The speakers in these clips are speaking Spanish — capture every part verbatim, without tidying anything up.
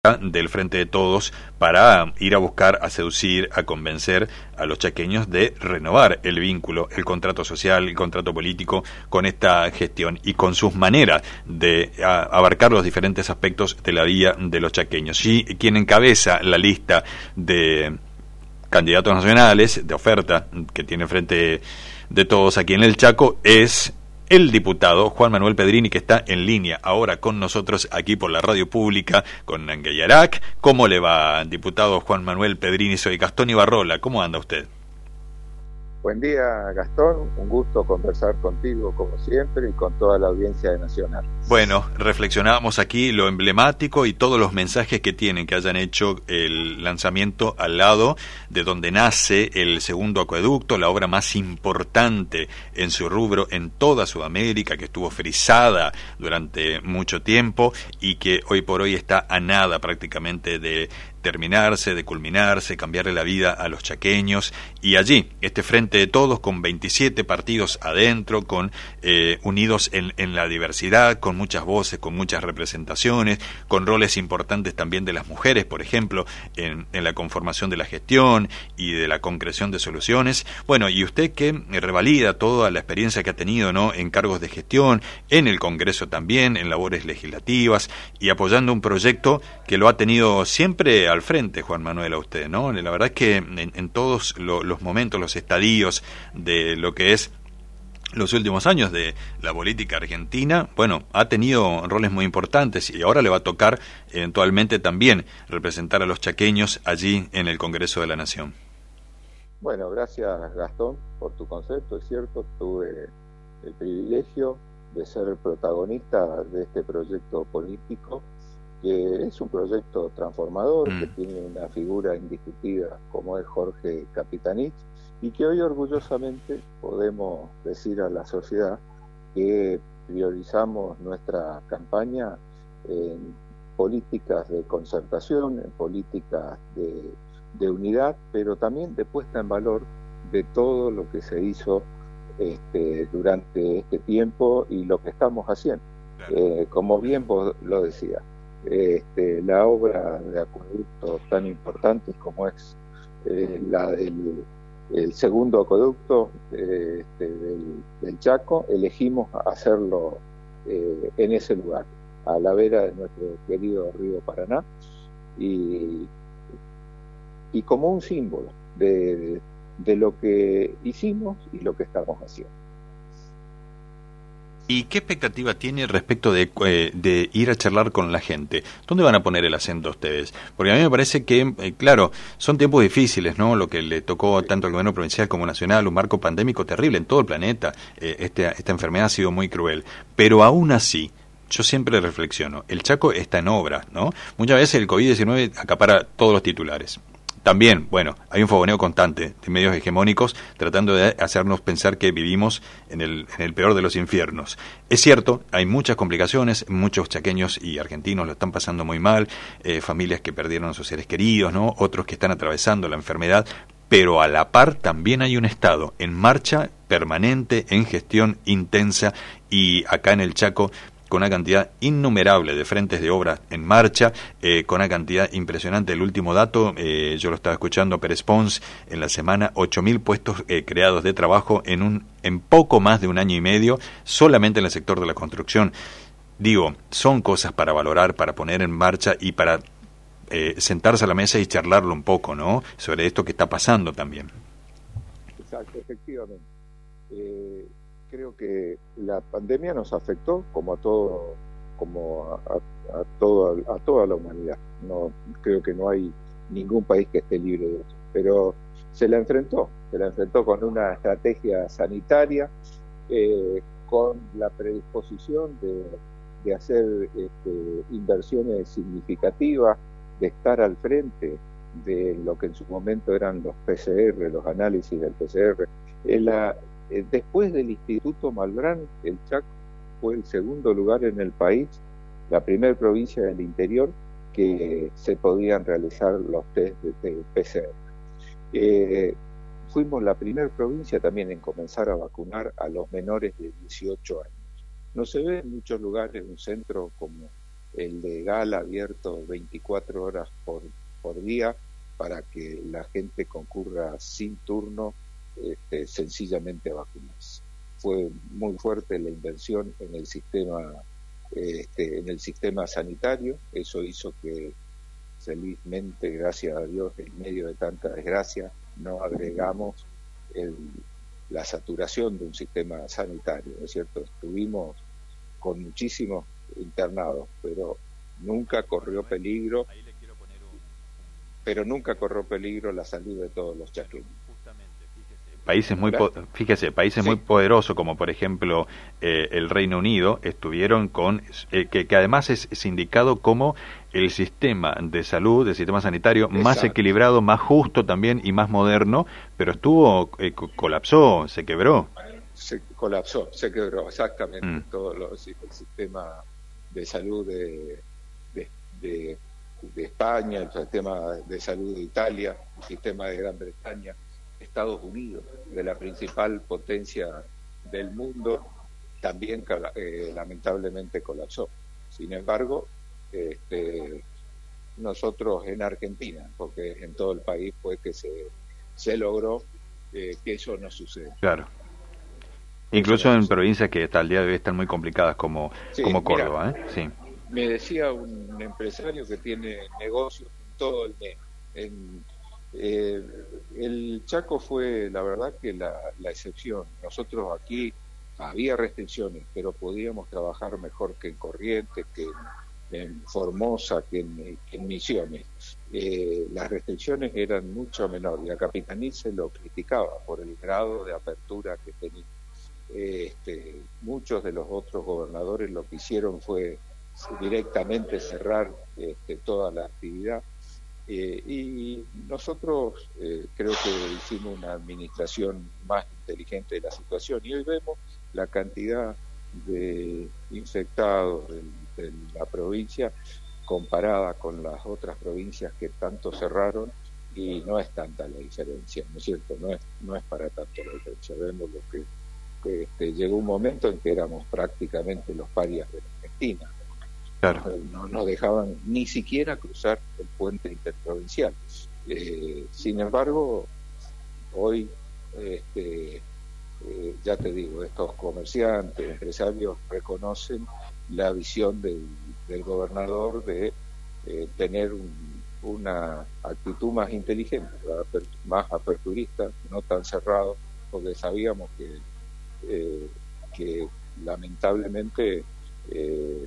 del Frente de Todos para ir a buscar, a seducir, a convencer a los chaqueños de renovar el vínculo, el contrato social, el contrato político con esta gestión y con sus maneras de a, abarcar los diferentes aspectos de la vida de los chaqueños. Y quien encabeza la lista de candidatos nacionales, de oferta que tiene Frente de Todos aquí en el Chaco, es el diputado Juan Manuel Pedrini, que está en línea ahora con nosotros aquí por la radio pública con Nangueyarac. ¿Cómo le va, diputado Juan Manuel Pedrini? Soy Gastón Ibarrola. ¿Cómo anda usted? Buen día, Gastón. Un gusto conversar contigo, como siempre, y con toda la audiencia de Nacional. Bueno, reflexionábamos aquí lo emblemático y todos los mensajes que tienen, que hayan hecho el lanzamiento al lado de donde nace el segundo acueducto, la obra más importante en su rubro en toda Sudamérica, que estuvo frisada durante mucho tiempo y que hoy por hoy está a nada prácticamente de terminarse, de culminarse, cambiarle la vida a los chaqueños. Y allí, este Frente de Todos, con veintisiete partidos adentro, con eh, unidos en, en la diversidad, con muchas voces, con muchas representaciones, con roles importantes también de las mujeres, por ejemplo, en, en la conformación de la gestión y de la concreción de soluciones. Bueno, y usted que revalida toda la experiencia que ha tenido, ¿no?, en cargos de gestión, en el Congreso también, en labores legislativas, y apoyando un proyecto que lo ha tenido siempre al frente, Juan Manuel, a usted, ¿no? La verdad es que en, en todos lo, los momentos, los estadios de lo que es los últimos años de la política argentina, bueno, ha tenido roles muy importantes y ahora le va a tocar eventualmente también representar a los chaqueños allí en el Congreso de la Nación. Bueno, gracias, Gastón, por tu concepto. Es cierto, tuve el privilegio de ser el protagonista de este proyecto político, que es un proyecto transformador, mm. que tiene una figura indiscutida como es Jorge Capitanich, y que hoy orgullosamente podemos decir a la sociedad que priorizamos nuestra campaña en políticas de concertación, en políticas de, de unidad, pero también de puesta en valor de todo lo que se hizo este, durante este tiempo y lo que estamos haciendo. Claro. Eh, como bien vos lo decías, Este, la obra de acueductos tan importantes como es eh, la del el segundo acueducto eh, este, del, del Chaco, elegimos hacerlo eh, en ese lugar, a la vera de nuestro querido río Paraná, y, y como un símbolo de, de lo que hicimos y lo que estamos haciendo. ¿Y qué expectativa tiene respecto de, eh, de ir a charlar con la gente? ¿Dónde van a poner el acento ustedes? Porque a mí me parece que, eh, claro, son tiempos difíciles, ¿no? Lo que le tocó tanto al gobierno provincial como nacional, un marco pandémico terrible en todo el planeta. Eh, este, esta enfermedad ha sido muy cruel. Pero aún así, yo siempre reflexiono, el Chaco está en obra, ¿no? Muchas veces el COVID diecinueve acapara todos los titulares. También, bueno, hay un fogoneo constante de medios hegemónicos tratando de hacernos pensar que vivimos en el, en el peor de los infiernos. Es cierto, hay muchas complicaciones, muchos chaqueños y argentinos lo están pasando muy mal, eh, familias que perdieron a sus seres queridos, ¿no? Otros que están atravesando la enfermedad, pero a la par también hay un Estado en marcha permanente, en gestión intensa, y acá en el Chaco con una cantidad innumerable de frentes de obra en marcha, eh, con una cantidad impresionante. El último dato, eh, yo lo estaba escuchando, Pérez Pons, en la semana, ocho mil puestos eh, creados de trabajo en un en poco más de un año y medio, solamente en el sector de la construcción. Digo, son cosas para valorar, para poner en marcha y para eh, sentarse a la mesa y charlarlo un poco, ¿no?, sobre esto que está pasando también. Exacto, efectivamente. Eh... Creo que la pandemia nos afectó como a todo, como a, a, a, toda, a toda la humanidad. No creo que no hay ningún país que esté libre de eso. Pero se la enfrentó, se la enfrentó con una estrategia sanitaria, eh, con la predisposición de, de hacer este, inversiones significativas, de estar al frente de lo que en su momento eran los P C R, los análisis del P C R. En la, Después del Instituto Malbrán, el Chaco fue el segundo lugar en el país, la primera provincia del interior que se podían realizar los test de, de P C R. Eh, fuimos la primera provincia también en comenzar a vacunar a los menores de dieciocho años. No se ve en muchos lugares un centro como el de Gala abierto veinticuatro horas por, por día para que la gente concurra sin turno, este, sencillamente a vacunarse. Fue muy fuerte la inversión en el sistema, este, en el sistema sanitario. Eso hizo que felizmente, gracias a Dios, en medio de tanta desgracia, no agregamos el, la saturación de un sistema sanitario, ¿no es cierto? Estuvimos con muchísimos internados, pero nunca corrió peligro, pero nunca corrió peligro la salud de todos los chaqueños. Países muy, po fíjese, países sí. muy poderosos como por ejemplo eh, el Reino Unido estuvieron con, eh, que, que además es, es indicado como el sistema de salud, el sistema sanitario Exacto. más equilibrado, más justo también y más moderno, pero estuvo, eh, colapsó, se quebró. Se colapsó, se quebró, exactamente. Mm. Todo lo, el sistema de salud de, de, de, de España, el sistema de salud de Italia, el sistema de Gran Bretaña, Estados Unidos, de la principal potencia del mundo, también eh, lamentablemente colapsó. Sin embargo, este, nosotros en Argentina, porque en todo el país fue que se, se logró eh, que eso no suceda. Claro. Incluso no en sucede. Provincias que hasta el día de hoy están muy complicadas como, sí, como Córdoba. Mira, ¿eh? Sí. Me decía un empresario que tiene negocios en todo el mes, en Eh, el Chaco fue, la verdad, que la, la excepción. Nosotros aquí había restricciones, pero podíamos trabajar mejor que en Corrientes, que en, en Formosa, que en, que en Misiones. Eh, las restricciones eran mucho menores y a Capitaní se lo criticaba por el grado de apertura que tenía. Eh, este, muchos de los otros gobernadores lo que hicieron fue directamente cerrar este, toda la actividad. Eh, y nosotros eh, creo que hicimos una administración más inteligente de la situación y hoy vemos la cantidad de infectados de, de la provincia comparada con las otras provincias que tanto cerraron y no es tanta la diferencia, ¿no es cierto? No es, no es para tanto la diferencia. Vemos lo que, que este, llegó un momento en que éramos prácticamente los parias de la Argentina. Claro. No nos dejaban ni siquiera cruzar el puente interprovincial. Eh, sin embargo, hoy, este, eh, ya te digo, estos comerciantes, empresarios reconocen la visión del, del gobernador de eh, tener un, una actitud más inteligente, más aperturista, no tan cerrado, porque sabíamos que, eh, que lamentablemente eh,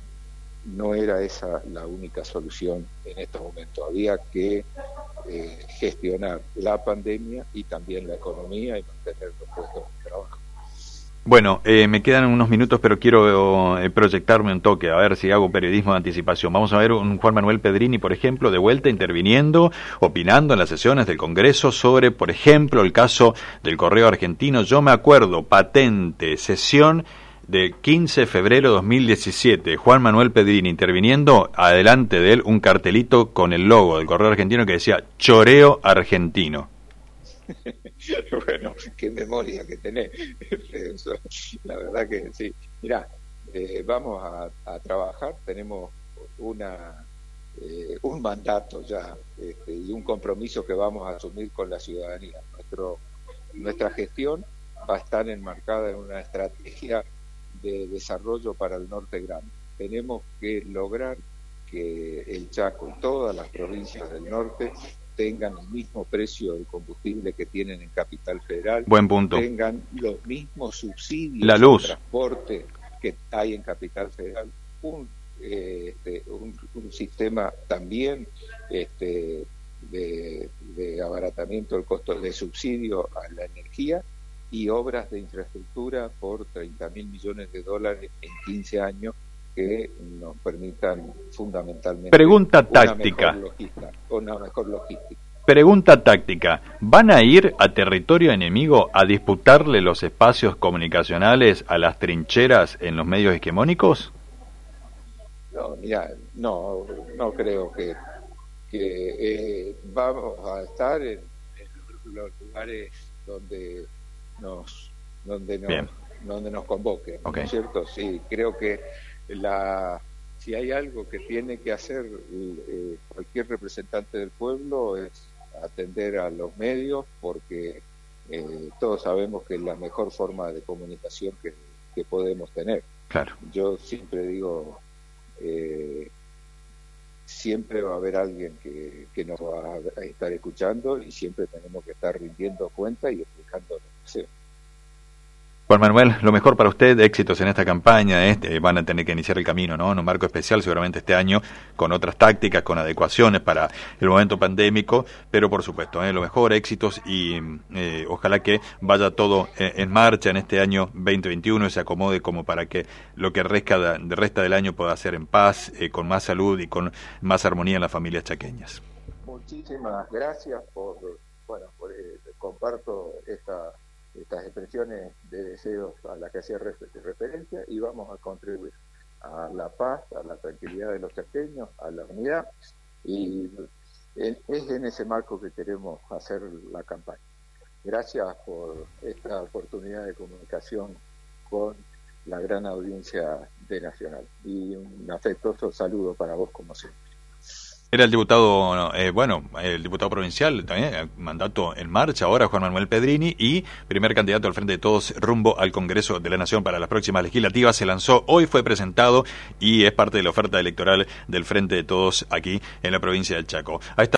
no era esa la única solución en estos momentos. Había que eh, gestionar la pandemia y también la economía y mantener los puestos de trabajo. Bueno, eh, me quedan unos minutos, pero quiero eh, proyectarme un toque, a ver si hago periodismo de anticipación. Vamos a ver un Juan Manuel Pedrini, por ejemplo, de vuelta interviniendo, opinando en las sesiones del Congreso sobre, por ejemplo, el caso del Correo Argentino. Yo me acuerdo, patente, sesión de quince de febrero de dos mil diecisiete, Juan Manuel Pedrini interviniendo, adelante de él un cartelito con el logo del Correo Argentino que decía Choreo Argentino. Bueno, qué memoria que tenés. La verdad que sí. Mirá, eh, vamos a, a trabajar, tenemos una eh, un mandato ya este, y un compromiso que vamos a asumir con la ciudadanía. Nuestro, nuestra gestión va a estar enmarcada en una estrategia de desarrollo para el norte grande. Tenemos que lograr que el Chaco y todas las provincias del norte tengan el mismo precio del combustible que tienen en Capital Federal. Buen punto. Tengan los mismos subsidios la luz. de transporte que hay en Capital Federal. Un, eh, este, un, un sistema también este, de, de abaratamiento del costo de subsidio a la energía y obras de infraestructura por treinta mil millones de dólares en quince años que nos permitan fundamentalmente Pregunta una táctica. Mejor logística, una mejor logística. Pregunta táctica. ¿Van a ir a territorio enemigo a disputarle los espacios comunicacionales a las trincheras en los medios hegemónicos? No, mira, no, no creo que, que eh, vamos a estar en, en los lugares donde nos donde nos, donde nos convoquen, okay. ¿no es cierto? Sí, creo que la si hay algo que tiene que hacer eh, cualquier representante del pueblo es atender a los medios, porque eh, todos sabemos que es la mejor forma de comunicación que, que podemos tener. Claro. Yo siempre digo, eh, siempre va a haber alguien que, que nos va a estar escuchando y siempre tenemos que estar rindiendo cuenta y explicando lo que hacemos. Juan Manuel, lo mejor para usted, éxitos en esta campaña, este, van a tener que iniciar el camino, ¿no? En un marco especial seguramente este año, con otras tácticas, con adecuaciones para el momento pandémico, pero por supuesto, ¿eh? Lo mejor, éxitos y eh, ojalá que vaya todo eh, en marcha en este año veinte veintiuno y se acomode como para que lo que resta, de, resta del año pueda ser en paz, eh, con más salud y con más armonía en las familias chaqueñas. Muchísimas gracias por, bueno, por, eh, comparto esta... estas expresiones de deseos a las que hacía referencia y vamos a contribuir a la paz, a la tranquilidad de los chaqueños, a la unidad, y es en ese marco que queremos hacer la campaña. Gracias por esta oportunidad de comunicación con la gran audiencia de Nacional y un afectuoso saludo para vos como siempre. Era el diputado, eh, bueno, el diputado provincial, también mandato en marcha ahora, Juan Manuel Pedrini, y primer candidato al Frente de Todos rumbo al Congreso de la Nación para las próximas legislativas. Se lanzó hoy, fue presentado y es parte de la oferta electoral del Frente de Todos aquí en la provincia del Chaco. A esta